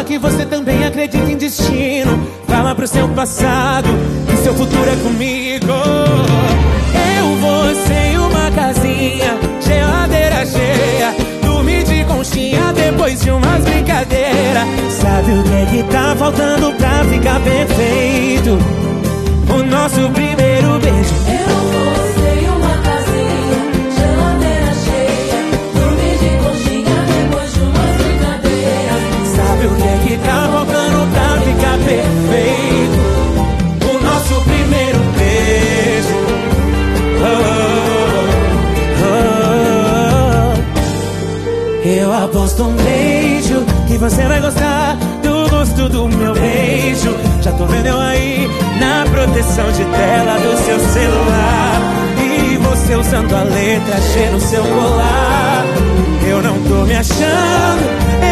Fala que você também acredita em destino. Fala pro seu passado que seu futuro é comigo. Eu, você e uma casinha, geladeira cheia, dormir de conchinha depois de umas brincadeiras. Sabe o que é que tá faltando pra ficar perfeito? O nosso primeiro beijo. Eu, você e uma casinha, geladeira cheia, dormir de conchinha depois de umas brincadeiras. Sabe o que é que tá faltando pra ficar perfeito? O nosso primeiro beijo. Eu aposto um beijo que você vai gostar do gosto do meu beijo. Já tô vendo eu aí na proteção de tela do seu celular, e você usando a letra G no seu colar. Eu não tô me achando,